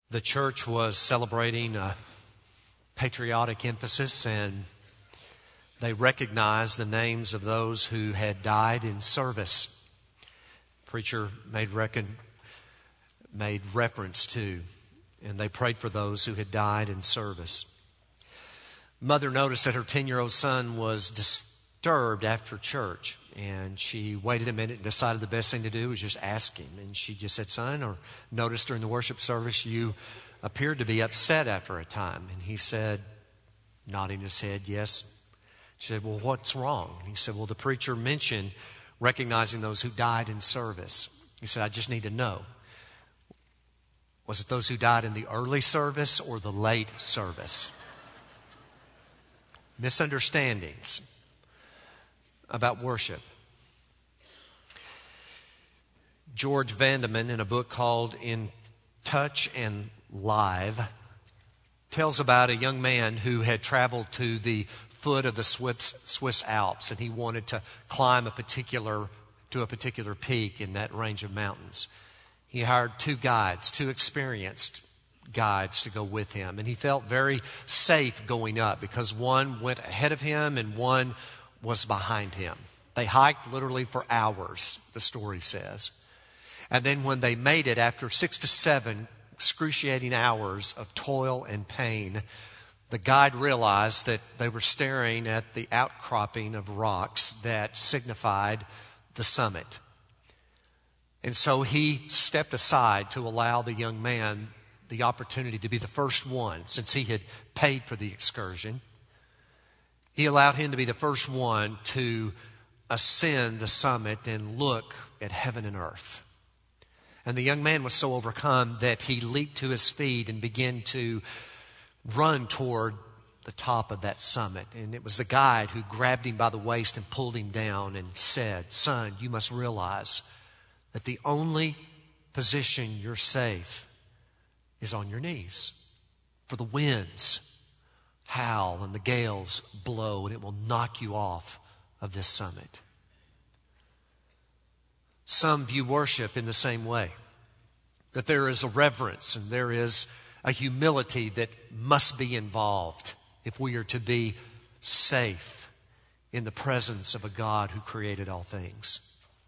The church was celebrating a patriotic emphasis, and they recognized the names of those who had died in service. Preacher made reference to, and they prayed for those who had died in service. Mother noticed that her 10-year-old son was disturbed after church, and she waited a minute and decided the best thing to do was just ask him. And she just said, "Son," or noticed during the worship service, "you appeared to be upset after a time." And he said, nodding his head, "Yes." She said, "Well, what's wrong?" He said, "Well, the preacher mentioned recognizing those who died in service." He said, "I just need to know, was it those who died in the early service or the late service?" Misunderstandings about worship. George Vandeman, in a book called In Touch and Live, tells about a young man who had traveled to the foot of the Swiss Alps, and he wanted to climb to a particular peak in that range of mountains. He hired two experienced guides to go with him, and he felt very safe going up because one went ahead of him and one was behind him. They hiked literally for hours, the story says. And then when they made it, after 6 to 7 excruciating hours of toil and pain, the guide realized that they were staring at the outcropping of rocks that signified the summit. And so he stepped aside to allow the young man the opportunity to be the first one, since he had paid for the excursion. He allowed him to be the first one to ascend the summit and look at heaven and earth. And the young man was so overcome that he leaped to his feet and began to run toward the top of that summit. And it was the guide who grabbed him by the waist and pulled him down and said, "Son, you must realize that the only position you're safe is on your knees. For the winds howl and the gales blow, and it will knock you off of this summit." Some view worship in the same way, that there is a reverence and there is a humility that must be involved if we are to be safe in the presence of a God who created all things.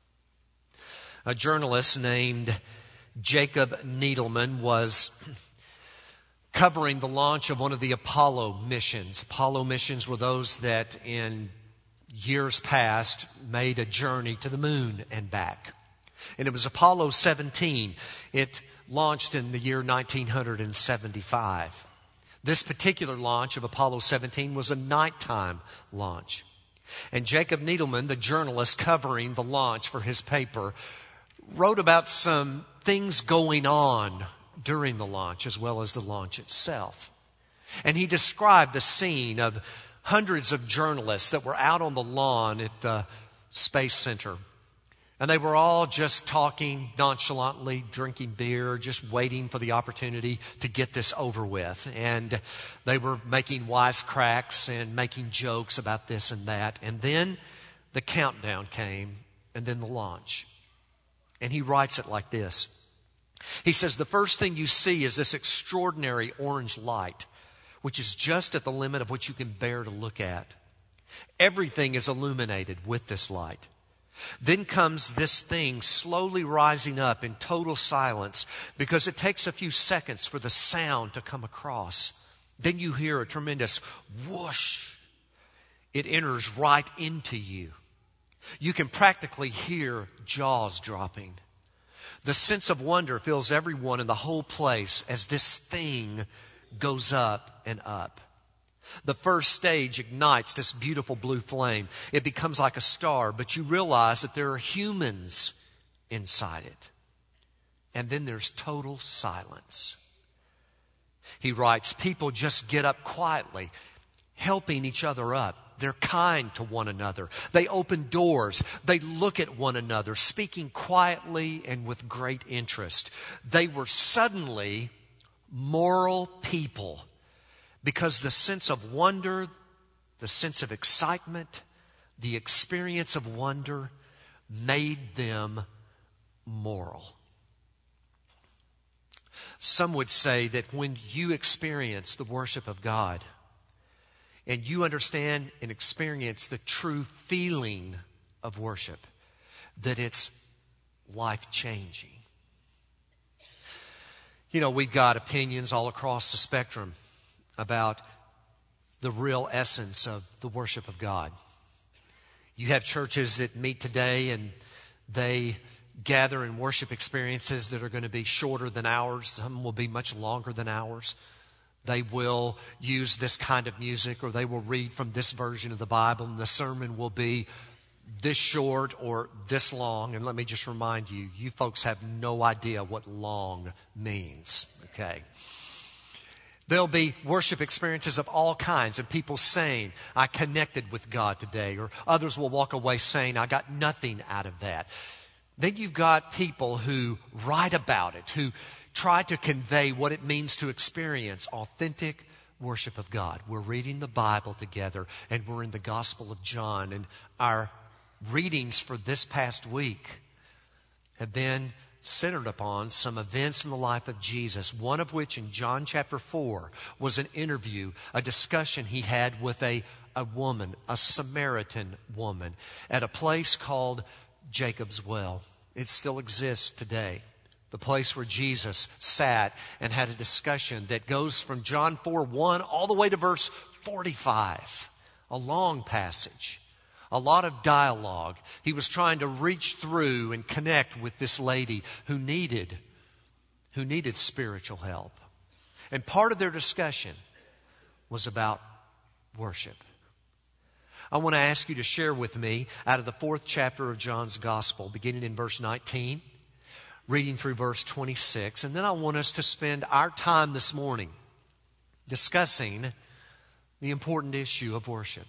A journalist named Jacob Needleman was covering the launch of one of the Apollo missions. Apollo missions were those that in years past made a journey to the moon and back. And it was Apollo 17. It launched in the year 1975. This particular launch of Apollo 17 was a nighttime launch. And Jacob Needleman, the journalist covering the launch for his paper, wrote about some things going on during the launch as well as the launch itself. And he described the scene of hundreds of journalists that were out on the lawn at the Space Center. And they were all just talking nonchalantly, drinking beer, just waiting for the opportunity to get this over with. And they were making wisecracks and making jokes about this and that. And then the countdown came, and then the launch. And he writes it like this. He says, "The first thing you see is this extraordinary orange light, which is just at the limit of what you can bear to look at. Everything is illuminated with this light. Then comes this thing slowly rising up in total silence because it takes a few seconds for the sound to come across. Then you hear a tremendous whoosh. It enters right into you. You can practically hear jaws dropping. The sense of wonder fills everyone in the whole place as this thing goes up and up. The first stage ignites this beautiful blue flame. It becomes like a star, but you realize that there are humans inside it. And then there's total silence." He writes, "People just get up quietly, helping each other up. They're kind to one another. They open doors. They look at one another, speaking quietly and with great interest. They were suddenly moral people because the sense of wonder, the sense of excitement, the experience of wonder made them moral." Some would say that when you experience the worship of God and you understand and experience the true feeling of worship, that it's life-changing. You know, we've got opinions all across the spectrum about the real essence of the worship of God. You have churches that meet today and they gather in worship experiences that are going to be shorter than ours. Some will be much longer than ours. They will use this kind of music, or they will read from this version of the Bible, and the sermon will be this short or this long. And let me just remind you, you folks have no idea what long means, okay? There'll be worship experiences of all kinds, and people saying, I connected with God today, or others will walk away saying, I got nothing out of that. Then you've got people who write about it, who try to convey what it means to experience authentic worship of God. We're reading the Bible together, and we're in the Gospel of John, and our readings for this past week have been centered upon some events in the life of Jesus, one of which in John chapter 4 was an interview, a discussion he had with a woman, a Samaritan woman, at a place called Jacob's Well. It still exists today. The place where Jesus sat and had a discussion that goes from John 4:1 all the way to verse 45. A long passage. A lot of dialogue. He was trying to reach through and connect with this lady who needed spiritual help. And part of their discussion was about worship. I want to ask you to share with me out of the 4th chapter of John's Gospel, beginning in verse 19, reading through verse 26. And then I want us to spend our time this morning discussing the important issue of worship.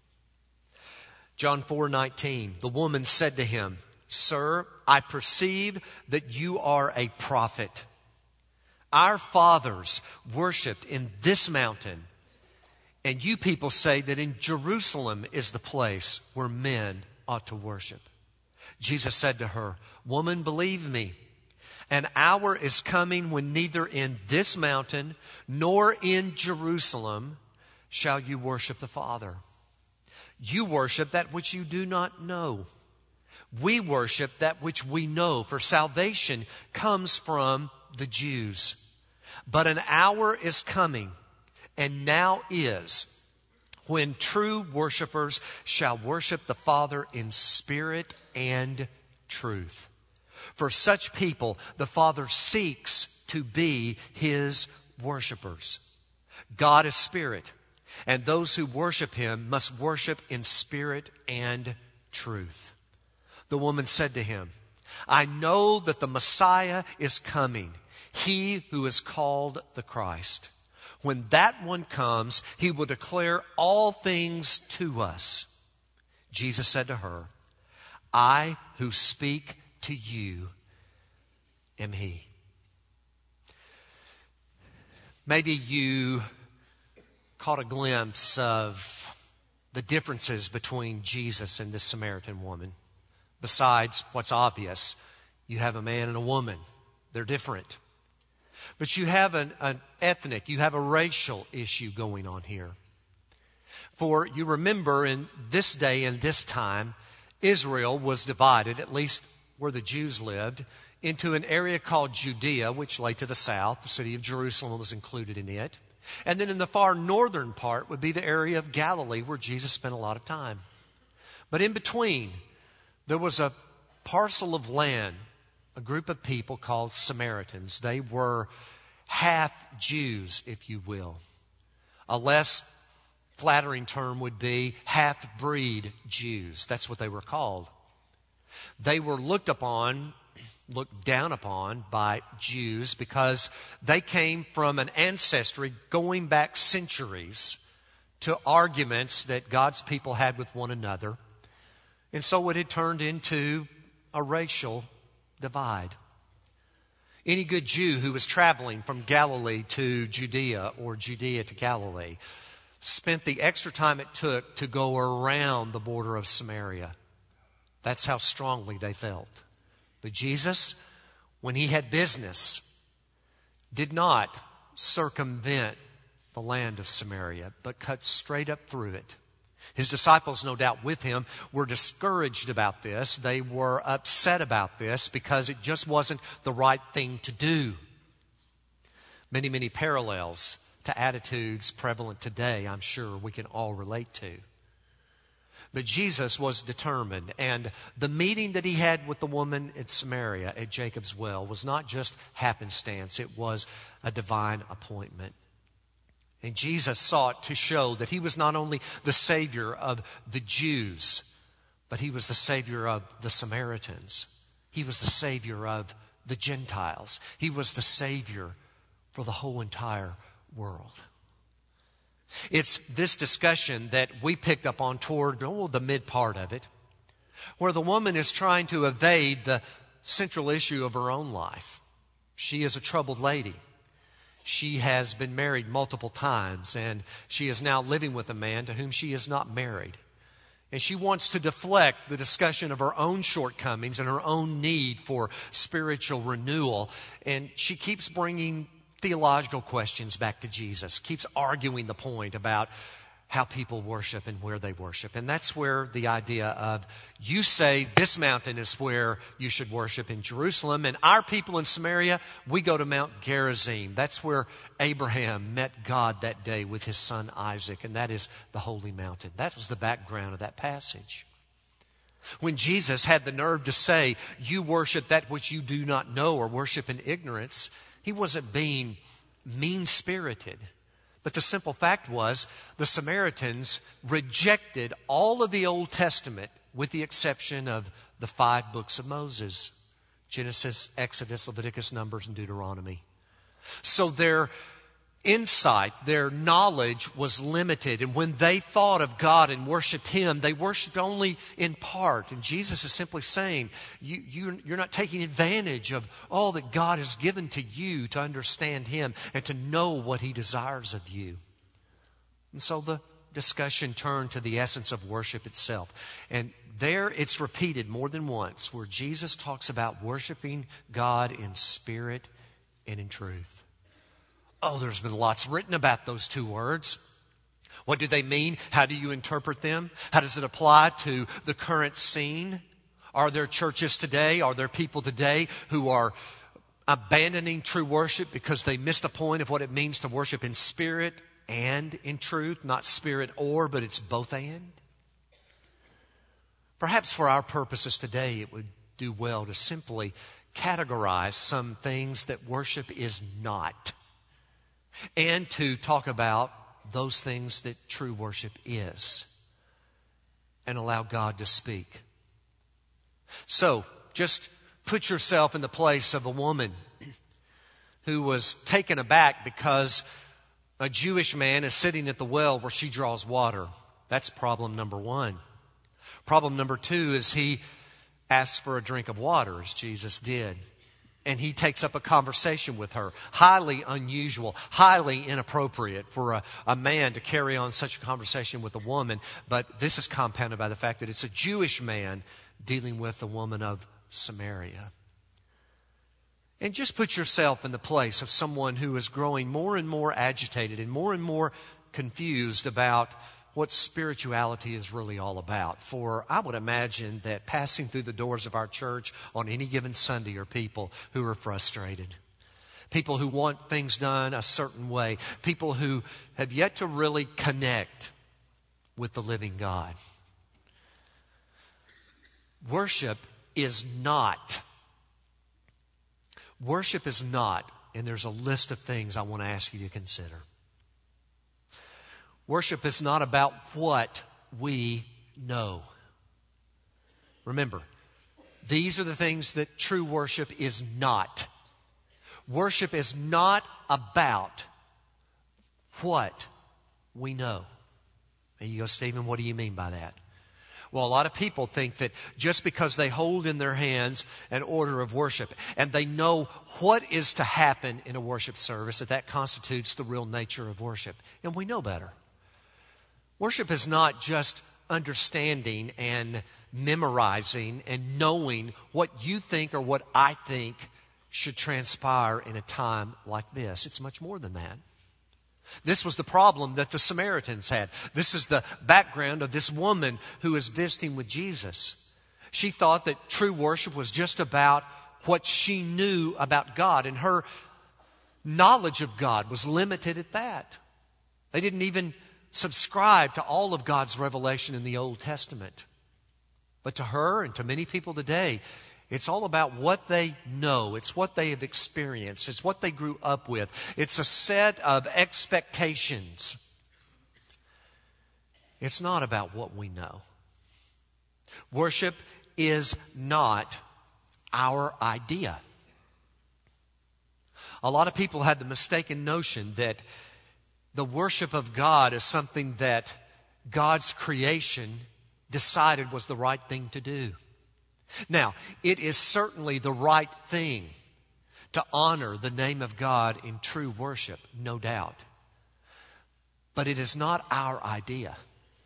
John 4:19, the woman said to him, Sir, I perceive that you are a prophet. Our fathers worshipped in this mountain, and you people say that in Jerusalem is the place where men ought to worship. Jesus said to her, Woman, believe me, an hour is coming when neither in this mountain nor in Jerusalem shall you worship the Father. You worship that which you do not know. We worship that which we know, for salvation comes from the Jews. But an hour is coming, and now is, when true worshipers shall worship the Father in spirit and truth. For such people, the Father seeks to be His worshipers. God is spirit, and those who worship Him must worship in spirit and truth. The woman said to him, I know that the Messiah is coming, He who is called the Christ. When that one comes, He will declare all things to us. Jesus said to her, I who speak to you am He. Maybe you caught a glimpse of the differences between Jesus and this Samaritan woman. Besides what's obvious, you have a man and a woman. They're different. But you have an ethnic, you have a racial issue going on here. For you remember in this day and this time, Israel was divided, at least where the Jews lived, into an area called Judea, which lay to the south. The city of Jerusalem was included in it. And then in the far northern part would be the area of Galilee, where Jesus spent a lot of time. But in between, there was a parcel of land, a group of people called Samaritans. They were half Jews, if you will. A less flattering term would be half-breed Jews. That's what they were called. They were looked down upon by Jews because they came from an ancestry going back centuries to arguments that God's people had with one another. And so it had turned into a racial divide. Any good Jew who was traveling from Galilee to Judea or Judea to Galilee spent the extra time it took to go around the border of Samaria. That's how strongly they felt. But Jesus, when He had business, did not circumvent the land of Samaria, but cut straight up through it. His disciples, no doubt with him, were discouraged about this. They were upset about this because it just wasn't the right thing to do. Many, many parallels to attitudes prevalent today, I'm sure we can all relate to. But Jesus was determined, and the meeting that he had with the woman in Samaria at Jacob's well was not just happenstance, it was a divine appointment. And Jesus sought to show that he was not only the Savior of the Jews, but he was the Savior of the Samaritans. He was the Savior of the Gentiles. He was the Savior for the whole entire world. It's this discussion that we picked up on toward the mid part of it, where the woman is trying to evade the central issue of her own life. She is a troubled lady. She has been married multiple times, and she is now living with a man to whom she is not married. And she wants to deflect the discussion of her own shortcomings and her own need for spiritual renewal. And she keeps bringing theological questions back to Jesus, keeps arguing the point about how people worship and where they worship. And that's where the idea of, you say this mountain is where you should worship in Jerusalem, and our people in Samaria, we go to Mount Gerizim. That's where Abraham met God that day with his son Isaac, and that is the holy mountain. That was the background of that passage. When Jesus had the nerve to say, you worship that which you do not know, or worship in ignorance, he wasn't being mean-spirited. But the simple fact was, the Samaritans rejected all of the Old Testament with the exception of the 5 books of Moses: Genesis, Exodus, Leviticus, Numbers, and Deuteronomy. So their insight, their knowledge was limited. And when they thought of God and worshiped him, they worshiped only in part. And Jesus is simply saying, you're not taking advantage of all that God has given to you to understand him and to know what he desires of you. And so the discussion turned to the essence of worship itself. And there it's repeated more than once, where Jesus talks about worshiping God in spirit and in truth. Oh, there's been lots written about those 2 words. What do they mean? How do you interpret them? How does it apply to the current scene? Are there churches today, are there people today who are abandoning true worship because they miss the point of what it means to worship in spirit and in truth? Not spirit or, but it's both and. Perhaps for our purposes today, it would do well to simply categorize some things that worship is not, and to talk about those things that true worship is, and allow God to speak. So, just put yourself in the place of a woman who was taken aback because a Jewish man is sitting at the well where she draws water. That's problem number 1. Problem number 2 is he asks for a drink of water, as Jesus did. And he takes up a conversation with her. Highly unusual, highly inappropriate for a man to carry on such a conversation with a woman. But this is compounded by the fact that it's a Jewish man dealing with a woman of Samaria. And just put yourself in the place of someone who is growing more and more agitated and more confused about what spirituality is really all about. For I would imagine that passing through the doors of our church on any given Sunday are people who are frustrated. People who want things done a certain way. People who have yet to really connect with the living God. Worship is not, and there's a list of things I want to ask you to consider. Worship is not about what we know. Remember, these are the things that true worship is not. Worship is not about what we know. And you go, Stephen, what do you mean by that? Well, a lot of people think that just because they hold in their hands an order of worship and they know what is to happen in a worship service, that constitutes the real nature of worship. And we know better. Worship is not just understanding and memorizing and knowing what you think or what I think should transpire in a time like this. It's much more than that. This was the problem that the Samaritans had. This is the background of this woman who is visiting with Jesus. She thought that true worship was just about what she knew about God, and her knowledge of God was limited at that. They didn't even subscribe to all of God's revelation in the Old Testament. But to her and to many people today, it's all about what they know. It's what they have experienced. It's what they grew up with. It's a set of expectations. It's not about what we know. Worship is not our idea. A lot of people had the mistaken notion that the worship of God is something that God's creation decided was the right thing to do. Now, it is certainly the right thing to honor the name of God in true worship, no doubt. But it is not our idea.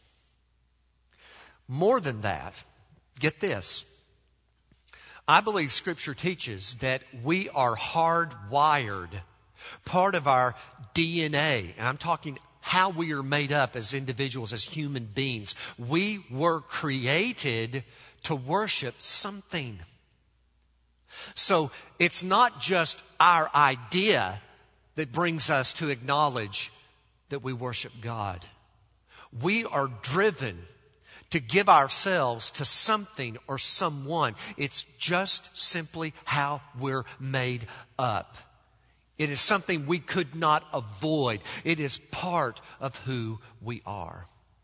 More than that, get this. I believe Scripture teaches that we are hardwired. Part of our DNA, and I'm talking how we are made up as individuals, as human beings. We were created to worship something. So it's not just our idea that brings us to acknowledge that we worship God. We are driven to give ourselves to something or someone. It's just simply how we're made up. It is something we could not avoid. It is part of who we are.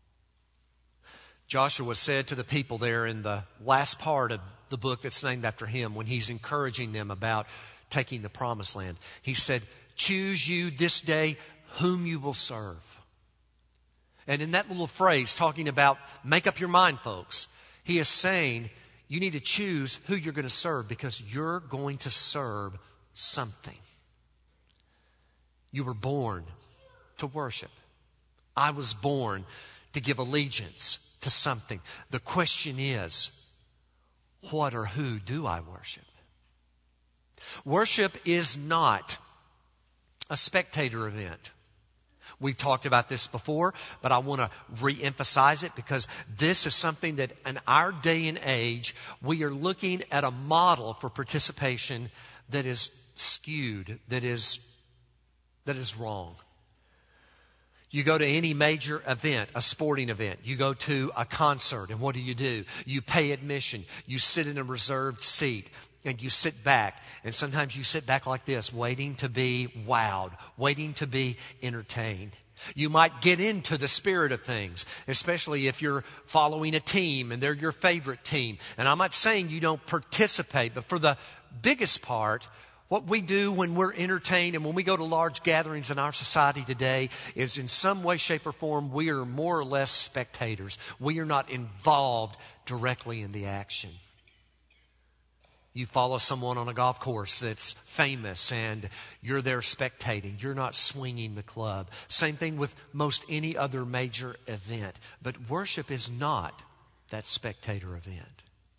Joshua said to the people there in the last part of the book that's named after him, when he's encouraging them about taking the promised land, he said, "Choose you this day whom you will serve." And in that little phrase, talking about make up your mind, folks, he is saying you need to choose who you're going to serve, because you're going to serve something. You were born to worship. I was born to give allegiance to something. The question is, what or who do I worship? Worship is not a spectator event. We've talked about this before, but I want to re-emphasize it, because this is something that in our day and age, we are looking at a model for participation that is skewed, that is wrong. You go to any major event, a sporting event. You go to a concert, and what do? You pay admission. You sit in a reserved seat, and you sit back. And sometimes you sit back like this, waiting to be wowed, waiting to be entertained. You might get into the spirit of things, especially if you're following a team and they're your favorite team. And I'm not saying you don't participate, but for the biggest part, what we do when we're entertained and when we go to large gatherings in our society today is in some way, shape, or form, we are more or less spectators. We are not involved directly in the action. You follow someone on a golf course that's famous and you're there spectating. You're not swinging the club. Same thing with most any other major event. But worship is not that spectator event.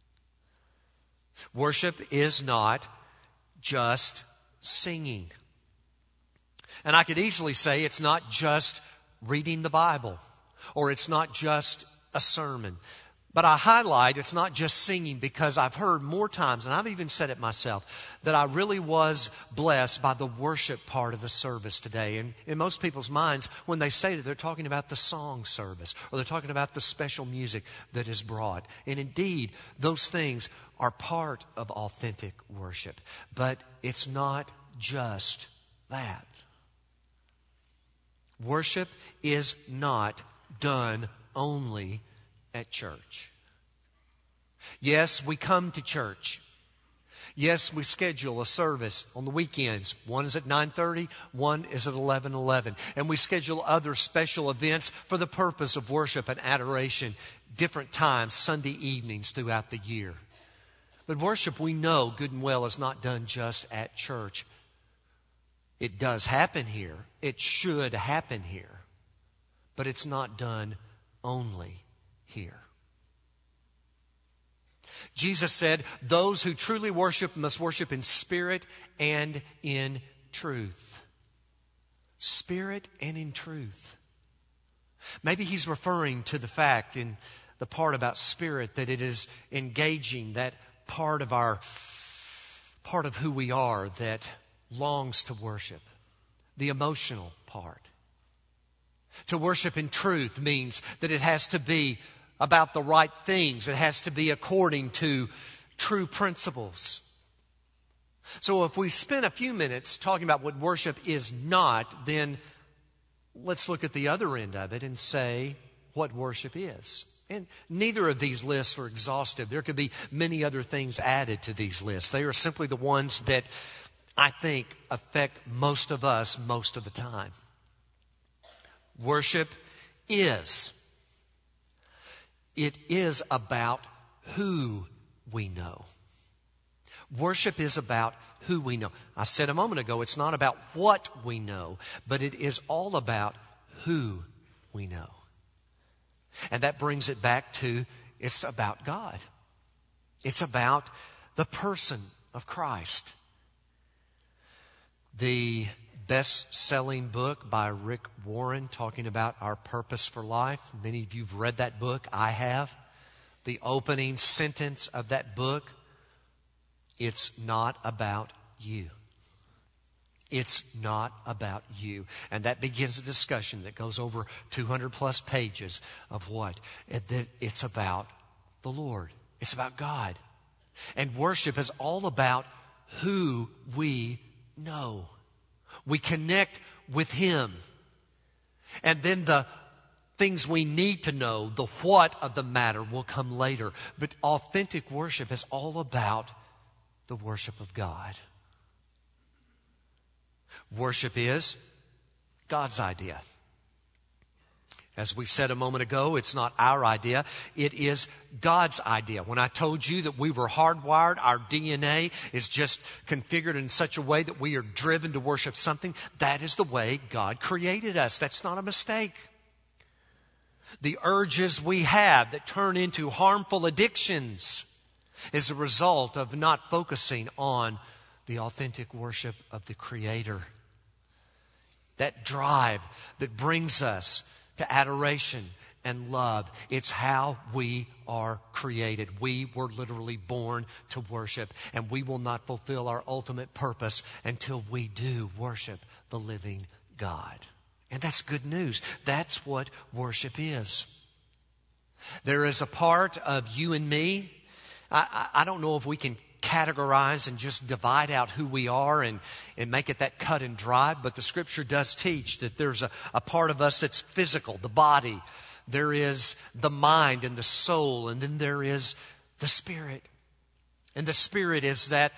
Worship is not just singing. And I could easily say it's not just reading the Bible, or it's not just a sermon. But I highlight it's not just singing, because I've heard more times, and I've even said it myself, that I really was blessed by the worship part of the service today. And in most people's minds, when they say that, they're talking about the song service, or they're talking about the special music that is brought. And indeed, those things are part of authentic worship. But it's not just that. Worship is not done only at church. Yes, we come to church. Yes, we schedule a service on the weekends. One is at 9:30, one is at 11:11. And we schedule other special events for the purpose of worship and adoration, different times, Sunday evenings throughout the year. But worship, we know good and well, is not done just at church. It does happen here. It should happen here. But it's not done only here. Jesus said, those who truly worship must worship in spirit and in truth. Spirit and in truth. Maybe he's referring to the fact in the part about spirit that it is engaging that part of who we are that longs to worship. The emotional part. To worship in truth means that it has to be about the right things. It has to be according to true principles. So if we spend a few minutes talking about what worship is not, then let's look at the other end of it and say what worship is. And neither of these lists are exhaustive. There could be many other things added to these lists. They are simply the ones that I think affect most of us most of the time. Worship is. It is about who we know. Worship is about who we know. I said a moment ago, it's not about what we know, but it is all about who we know. And that brings it back to, it's about God. It's about the person of Christ. The best-selling book by Rick Warren talking about our purpose for life. Many of you have read that book. I have. The opening sentence of that book, it's not about you. It's not about you. And that begins a discussion that goes over 200 plus pages of what? It's about the Lord. It's about God. And worship is all about who we know. We connect with Him. And then the things we need to know, the what of the matter, will come later. But authentic worship is all about the worship of God. Worship is God's idea. As we said a moment ago, it's not our idea. It is God's idea. When I told you that we were hardwired, our DNA is just configured in such a way that we are driven to worship something, that is the way God created us. That's not a mistake. The urges we have that turn into harmful addictions is a result of not focusing on the authentic worship of the Creator. That drive that brings us to adoration and love. It's how we are created. We were literally born to worship, and we will not fulfill our ultimate purpose until we do worship the living God. And that's good news. That's what worship is. There is a part of you and me. I don't know if we can categorize and just divide out who we are and make it that cut and dry, but the Scripture does teach that there's a part of us that's physical, the body. There is the mind and the soul, and then there is the Spirit. And the Spirit is that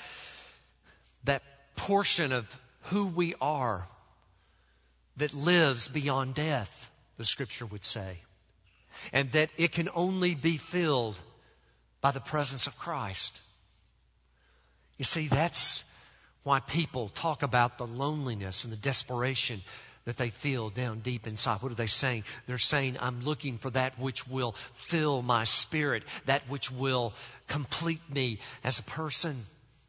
portion of who we are that lives beyond death, the Scripture would say. And that it can only be filled by the presence of Christ. You see, that's why people talk about the loneliness and the desperation that they feel down deep inside. What are they saying? They're saying, I'm looking for that which will fill my spirit, that which will complete me as a person.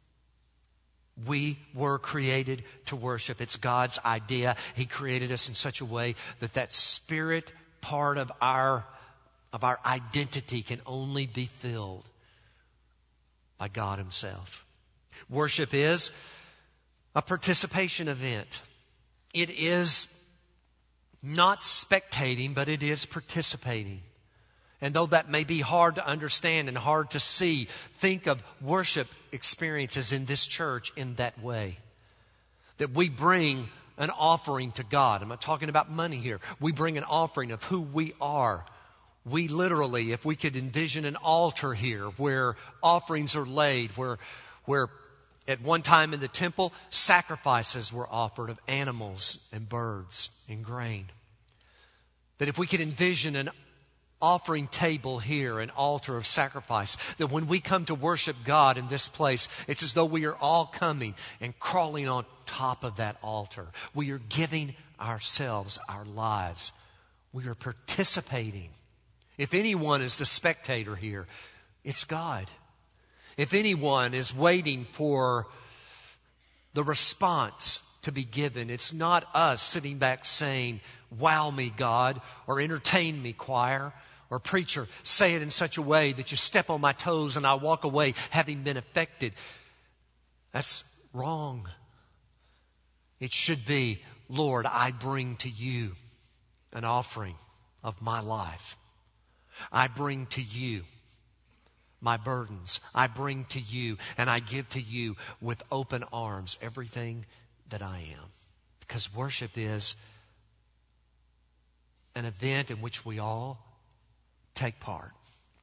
We were created to worship. It's God's idea. He created us in such a way that spirit part of our identity can only be filled by God Himself. Worship is a participation event. It is not spectating, but it is participating. And though that may be hard to understand and hard to see, think of worship experiences in this church in that way. That we bring an offering to God. I'm not talking about money here. We bring an offering of who we are. We literally, if we could envision an altar here where offerings are laid, where at one time in the temple, sacrifices were offered of animals and birds and grain. That if we could envision an offering table here, an altar of sacrifice, that when we come to worship God in this place, it's as though we are all coming and crawling on top of that altar. We are giving ourselves, our lives. We are participating. If anyone is the spectator here, it's God. If anyone is waiting for the response to be given, it's not us sitting back saying, "Wow me, God," or "Entertain me, choir," or "Preacher, say it in such a way that you step on my toes and I walk away having been affected." That's wrong. It should be, "Lord, I bring to you an offering of my life. I bring to you my burdens. I bring to you and I give to you with open arms everything that I am." Because worship is an event in which we all take part.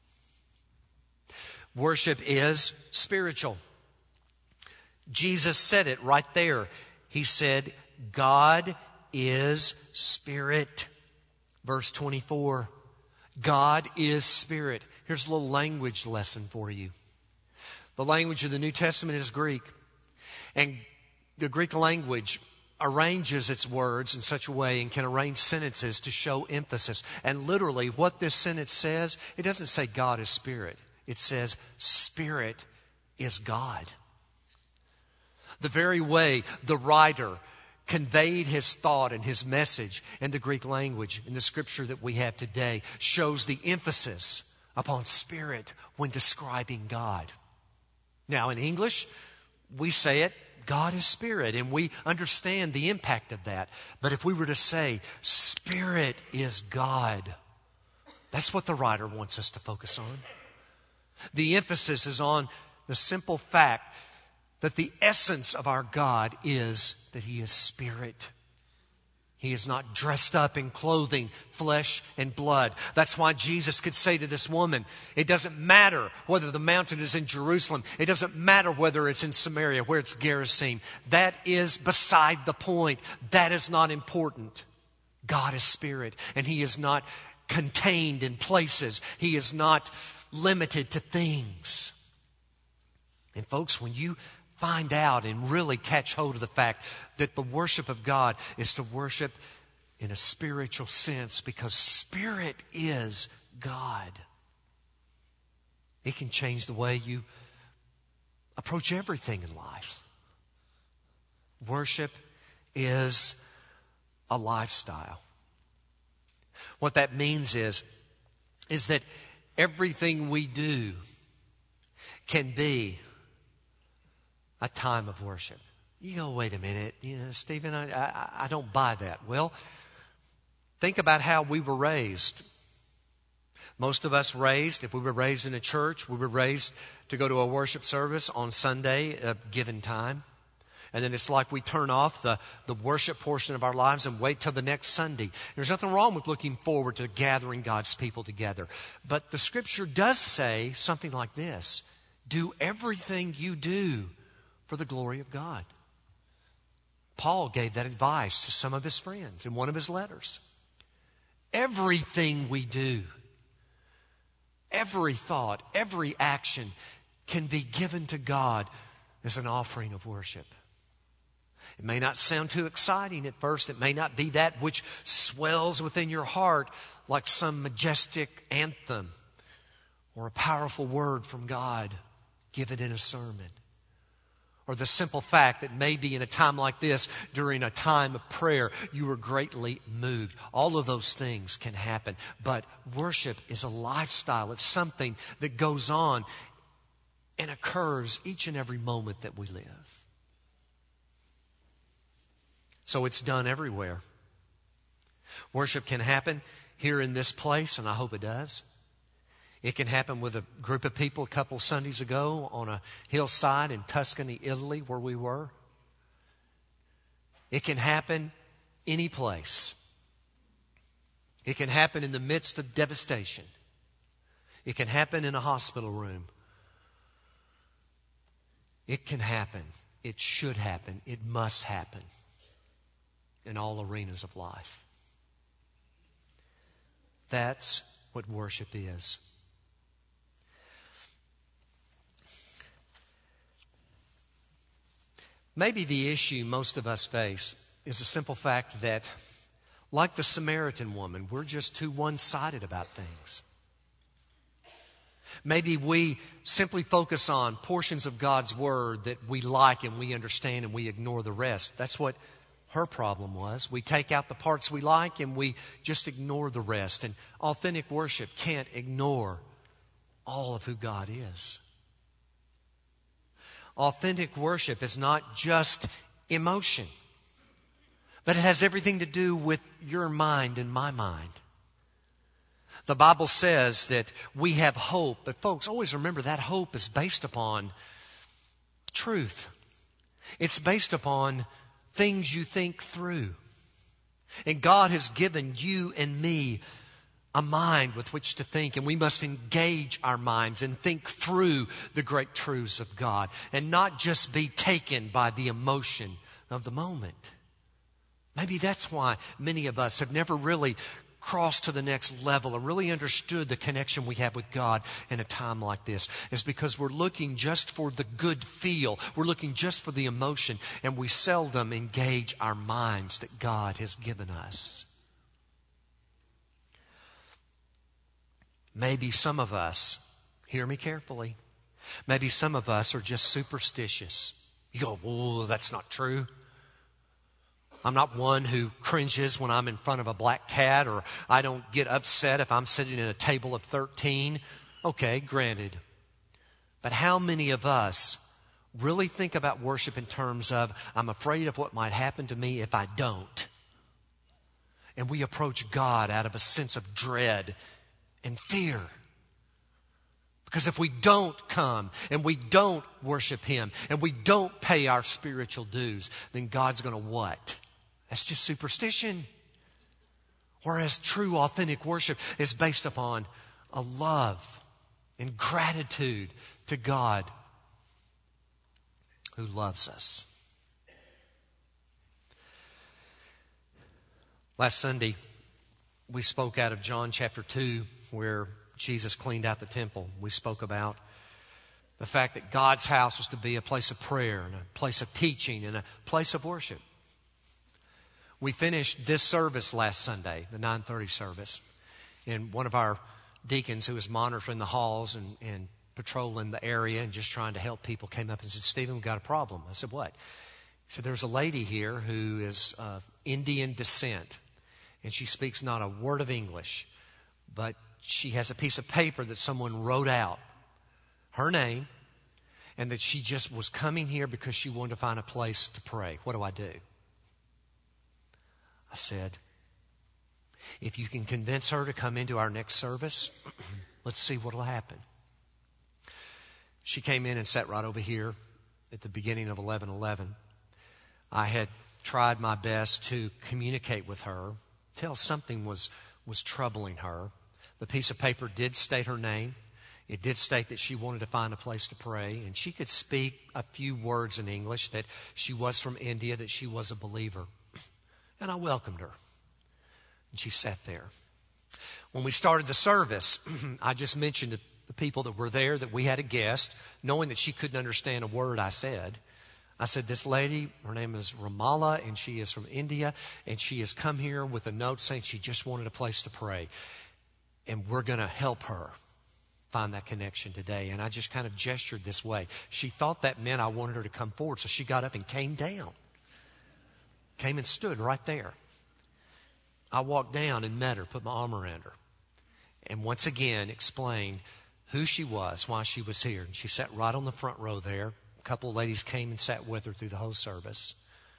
Worship is spiritual. Jesus said it right there. He said, "God is spirit." Verse 24. God is spirit. Here's a little language lesson for you. The language of the New Testament is Greek. And the Greek language arranges its words in such a way and can arrange sentences to show emphasis. And literally what this sentence says, it doesn't say God is spirit. It says spirit is God. The very way the writer conveyed his thought and his message in the Greek language in the scripture that we have today shows the emphasis upon spirit when describing God. Now in English, we say it, God is spirit, and we understand the impact of that. But if we were to say, spirit is God, that's what the writer wants us to focus on. The emphasis is on the simple fact that the essence of our God is that He is spirit. He is not dressed up in clothing, flesh and blood. That's why Jesus could say to this woman, it doesn't matter whether the mountain is in Jerusalem. It doesn't matter whether it's in Samaria, where it's Gerizim. That is beside the point. That is not important. God is spirit, and He is not contained in places. He is not limited to things. And folks, when you find out and really catch hold of the fact that the worship of God is to worship in a spiritual sense, because spirit is God, it can change the way you approach everything in life. Worship is a lifestyle. What that means is that everything we do can be a time of worship. You go, wait a minute, Stephen, I don't buy that. Well, think about how we were raised. Most of us if we were raised in a church, we were raised to go to a worship service on Sunday, a given time. And then it's like we turn off the worship portion of our lives and wait till the next Sunday. There's nothing wrong with looking forward to gathering God's people together. But the Scripture does say something like this: do everything you do for the glory of God. Paul gave that advice to some of his friends in one of his letters. Everything we do, every thought, every action can be given to God as an offering of worship. It may not sound too exciting at first. It may not be that which swells within your heart like some majestic anthem or a powerful word from God given in a sermon. Or the simple fact that maybe in a time like this, during a time of prayer, you were greatly moved. All of those things can happen. But worship is a lifestyle. It's something that goes on and occurs each and every moment that we live. So it's done everywhere. Worship can happen here in this place, and I hope it does. It can happen with a group of people a couple Sundays ago on a hillside in Tuscany, Italy, where we were. It can happen any place. It can happen in the midst of devastation. It can happen in a hospital room. It can happen. It should happen. It must happen in all arenas of life. That's what worship is. Maybe the issue most of us face is the simple fact that, like the Samaritan woman, we're just too one-sided about things. Maybe we simply focus on portions of God's Word that we like and we understand and we ignore the rest. That's what her problem was. We take out the parts we like and we just ignore the rest. And authentic worship can't ignore all of who God is. Authentic worship is not just emotion, but it has everything to do with your mind and my mind. The Bible says that we have hope, but folks, always remember that hope is based upon truth. It's based upon things you think through. And God has given you and me a mind with which to think, and we must engage our minds and think through the great truths of God and not just be taken by the emotion of the moment. Maybe that's why many of us have never really crossed to the next level or really understood the connection we have with God in a time like this, is because we're looking just for the good feel. We're looking just for the emotion, and we seldom engage our minds that God has given us. Maybe some of us, hear me carefully, maybe some of us are just superstitious. You go, "Oh, that's not true. I'm not one who cringes when I'm in front of a black cat, or I don't get upset if I'm sitting at a table of 13. Okay, granted. But how many of us really think about worship in terms of, I'm afraid of what might happen to me if I don't? And we approach God out of a sense of dread and fear. Because if we don't come and we don't worship Him and we don't pay our spiritual dues, then God's going to what? That's just superstition. Whereas true, authentic worship is based upon a love and gratitude to God who loves us. Last Sunday, we spoke out of John chapter 2, where Jesus cleaned out the temple. We spoke about the fact that God's house was to be a place of prayer and a place of teaching and a place of worship. We finished this service last Sunday, the 9:30 service, and one of our deacons who was monitoring the halls and patrolling the area and just trying to help people came up and said, "Stephen, we've got a problem." I said, "What?" He said, "There's a lady here who is of Indian descent, and she speaks not a word of English, but she has a piece of paper that someone wrote out, her name, and that she just was coming here because she wanted to find a place to pray. What do I do?" I said, "If you can convince her to come into our next service, let's see what will happen." She came in and sat right over here at the beginning of 11:11. I had tried my best to communicate with her, tell something was troubling her. The piece of paper did state her name. It did state that she wanted to find a place to pray, and she could speak a few words in English, that she was from India, that she was a believer. And I welcomed her. And she sat there. When we started the service, I just mentioned to the people that were there that we had a guest, knowing that she couldn't understand a word I said. I said, "This lady, her name is Ramala, and she is from India, and she has come here with a note saying she just wanted a place to pray. And we're going to help her find that connection today." And I just kind of gestured this way. She thought that meant I wanted her to come forward, so she got up and came down. Came and stood right there. I walked down and met her, put my arm around her, and once again explained who she was, why she was here. And she sat right on the front row there. A couple of ladies came and sat with her through the whole service.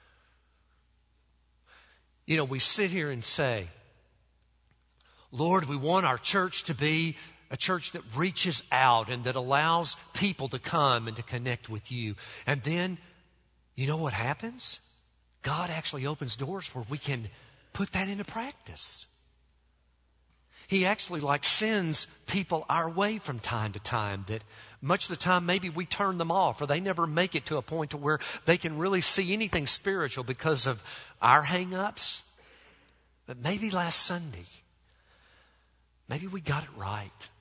You know, we sit here and say, "Lord, we want our church to be a church that reaches out and that allows people to come and to connect with you." And then, you know what happens? God actually opens doors where we can put that into practice. He actually sends people our way from time to time that much of the time maybe we turn them off, or they never make it to a point to where they can really see anything spiritual because of our hang-ups. But maybe last Sunday, maybe we got it right.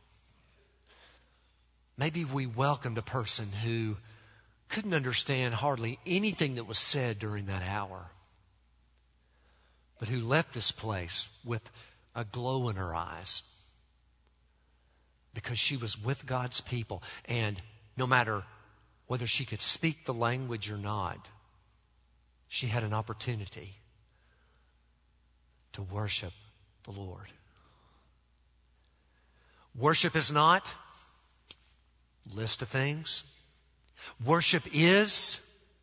Maybe we welcomed a person who couldn't understand hardly anything that was said during that hour, but who left this place with a glow in her eyes because she was with God's people. And no matter whether she could speak the language or not, she had an opportunity to worship the Lord. Worship is not a list of things. Worship is,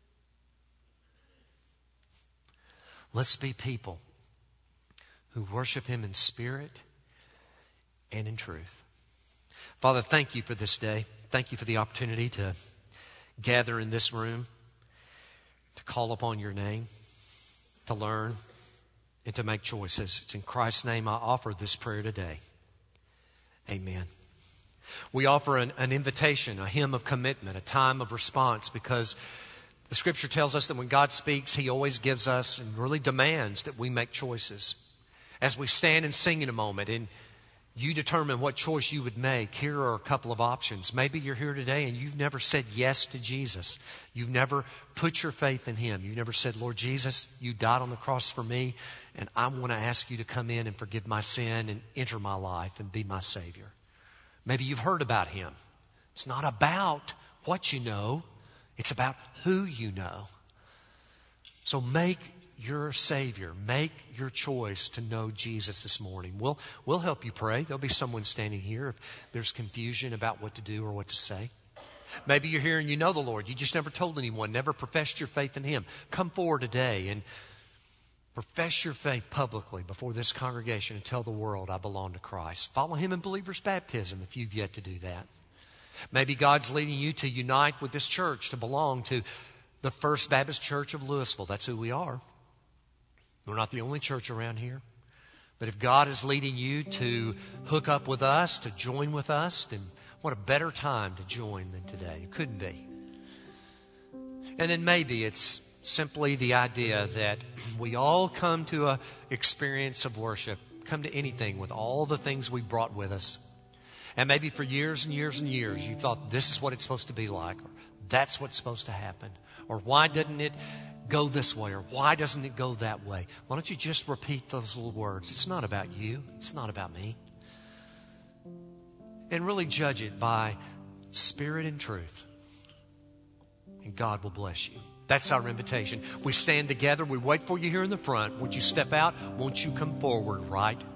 let's be people who worship Him in spirit and in truth. Father, thank You for this day. Thank You for the opportunity to gather in this room, to call upon Your name, to learn, and to make choices. It's in Christ's name I offer this prayer today. Amen. We offer an invitation, a hymn of commitment, a time of response, because the Scripture tells us that when God speaks, He always gives us and really demands that we make choices. As we stand and sing in a moment and you determine what choice you would make, here are a couple of options. Maybe you're here today and you've never said yes to Jesus. You've never put your faith in Him. You've never said, Lord Jesus, You died on the cross for me, and I want to ask You to come in and forgive my sin and enter my life and be my Savior. Maybe you've heard about Him. It's not about what you know. It's about who you know. So make your Savior. Make your choice to know Jesus this morning. We'll help you pray. There'll be someone standing here if there's confusion about what to do or what to say. Maybe you're here and you know the Lord. You just never told anyone, never professed your faith in Him. Come forward today and profess your faith publicly before this congregation and tell the world, I belong to Christ. Follow Him in believer's baptism if you've yet to do that. Maybe God's leading you to unite with this church, to belong to the First Baptist Church of Louisville. That's who we are. We're not the only church around here. But if God is leading you to hook up with us, to join with us, then what a better time to join than today. It couldn't be. And then maybe it's simply the idea that we all come to an experience of worship, come to anything with all the things we brought with us. And maybe for years and years and years, you thought this is what it's supposed to be like, or that's what's supposed to happen, or why didn't it go this way, or why doesn't it go that way? Why don't you just repeat those little words? It's not about you. It's not about me. And really judge it by spirit and truth. And God will bless you. That's our invitation. We stand together. We wait for you here in the front. Won't you step out? Won't you come forward right